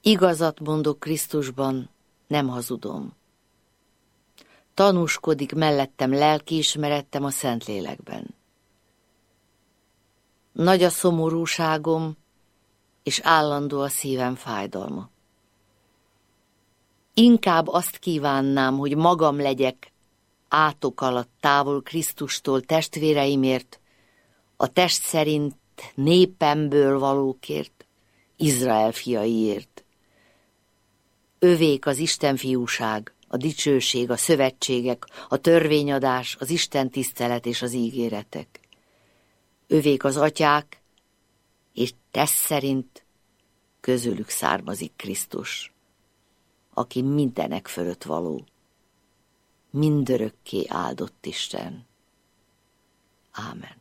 Igazat mondok Krisztusban, nem hazudom. Tanúskodik mellettem lelkiismerettem a Szentlélekben. Nagy a szomorúságom, és állandó a szívem fájdalma. Inkább azt kívánnám, hogy magam legyek átok alatt távol Krisztustól testvéreimért, a test szerint népemből valókért, Izrael fiaiért. Övék az Isten fiúság, a dicsőség, a szövetségek, a törvényadás, az Isten tisztelet és az ígéretek. Övék az atyák, és test szerint közülük származik Krisztus, aki mindenek fölött való, mindörökké áldott Isten. Ámen.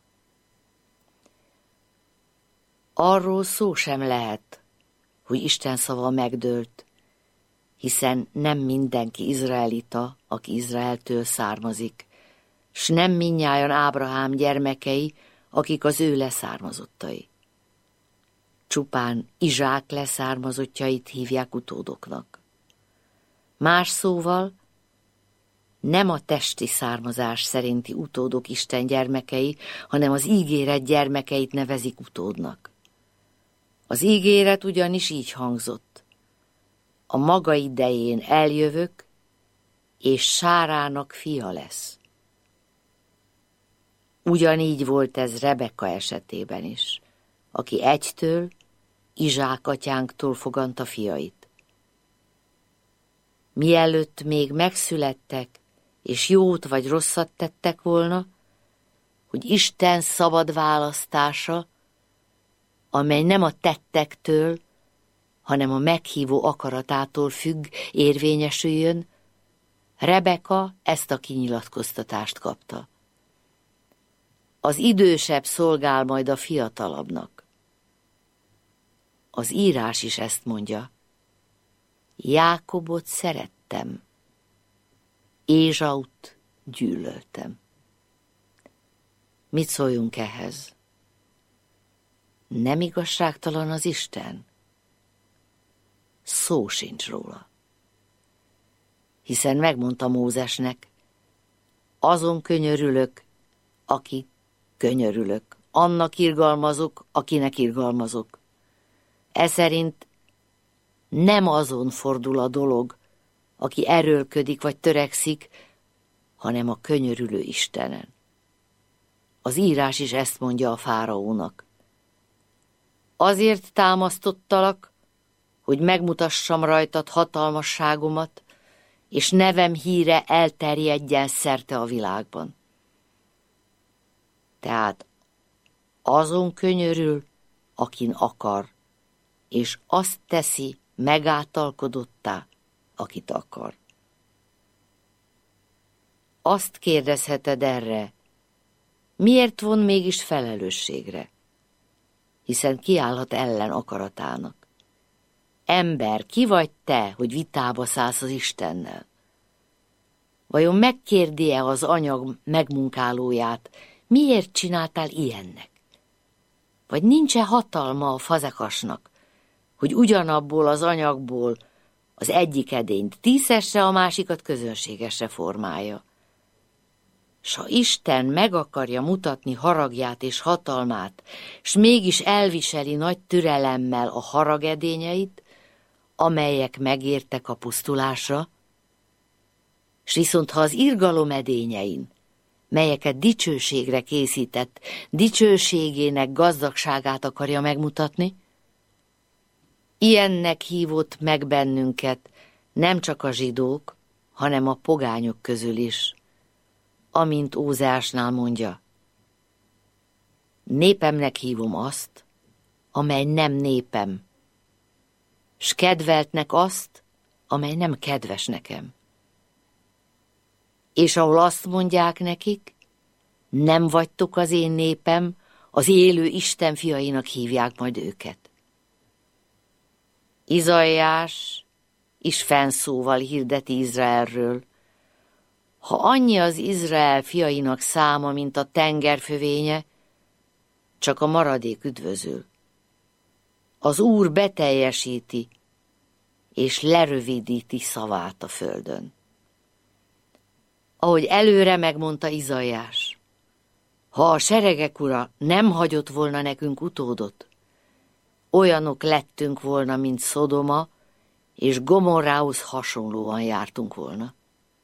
Arról szó sem lehet, hogy Isten szava megdőlt, hiszen nem mindenki izraelita, aki Izraeltől származik, s nem mindnyájan Ábrahám gyermekei, akik az ő leszármazottai. Csupán Izsák leszármazottjait hívják utódoknak. Más szóval, nem a testi származás szerinti utódok Isten gyermekei, hanem az ígéret gyermekeit nevezik utódnak. Az ígéret ugyanis így hangzott: a maga idején eljövök, és Sárának fia lesz. Ugyanígy volt ez Rebeka esetében is, aki egytől, Izsák atyánktól fogantta fiait. Mielőtt még megszülettek, és jót vagy rosszat tettek volna, hogy Isten szabad választása, amely nem a tettektől, hanem a meghívó akaratától függ, érvényesüljön, Rebeka ezt a kinyilatkoztatást kapta. Az idősebb szolgál majd a fiatalabbnak. Az írás is ezt mondja: Jákobot szerettem, Ézsaut gyűlöltem. Mit szóljunk ehhez? Nem igazságtalan az Isten? Szó sincs róla. Hiszen megmondta Mózesnek: azon könyörülök, aki könyörülök, annak irgalmazok, akinek irgalmazok. Eszerint nem azon fordul a dolog, aki erőlködik vagy törekszik, hanem a könyörülő Istenen. Az írás is ezt mondja a fáraónak: azért támasztottalak, hogy megmutassam rajtad hatalmasságomat, és nevem híre elterjedjen szerte a világban. Tehát azon könyörül, akin akar, és azt teszi megáltalkodottá, akit akar. Azt kérdezheted erre: miért von mégis felelősségre? Hiszen kiállhat ellen akaratának. Ember, ki vagy te, hogy vitába szállsz az Istennel? Vajon megkérdi-e az anyag megmunkálóját, miért csináltál ilyennek? Vagy nincs-e hatalma a fazekasnak, hogy ugyanabból az anyagból az egyik edényt díszesre, a másikat közönségesre formálja? S ha Isten meg akarja mutatni haragját és hatalmát, s mégis elviseli nagy türelemmel a haragedényeit, amelyek megértek a pusztulásra, s viszont ha az irgalom edényein, melyeket dicsőségre készített, dicsőségének gazdagságát akarja megmutatni, ilyennek hívott meg bennünket nem csak a zsidók, hanem a pogányok közül is, amint Ózeásnál mondja: népemnek hívom azt, amely nem népem, s kedveltnek azt, amely nem kedves nekem. És ahol azt mondják nekik: nem vagytok az én népem, az élő Isten fiainak hívják majd őket. Izaiás is fennszóval hirdeti Izraelről: ha annyi az Izrael fiainak száma, mint a tenger fövénye, csak a maradék üdvözül. Az Úr beteljesíti, és lerövidíti szavát a földön. Ahogy előre megmondta Izaiás, ha a seregek ura nem hagyott volna nekünk utódot, olyanok lettünk volna, mint Szodoma, és Gomorrához hasonlóan jártunk volna.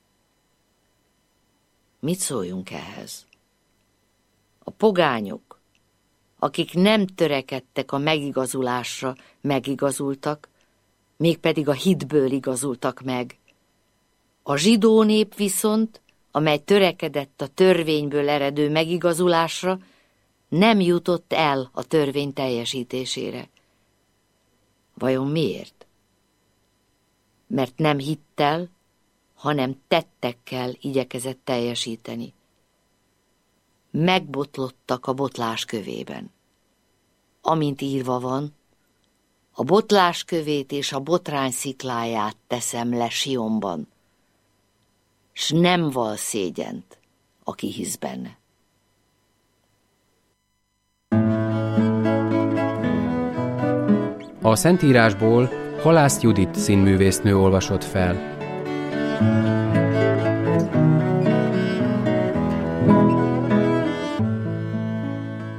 Mit szóljunk ehhez? A pogányok, akik nem törekedtek a megigazulásra, megigazultak, mégpedig a hitből igazultak meg. A zsidó nép viszont, amely törekedett a törvényből eredő megigazulásra, nem jutott el a törvény teljesítésére. Vajon miért? Mert nem hittel, hanem tettekkel igyekezett teljesíteni. Megbotlottak a botlás kövében. Amint írva van, a botlás kövét és a botrány szikláját teszem le Sionban, s nem val szégyent, aki hisz benne. A Szentírásból Halász Judit színművésznő olvasott fel.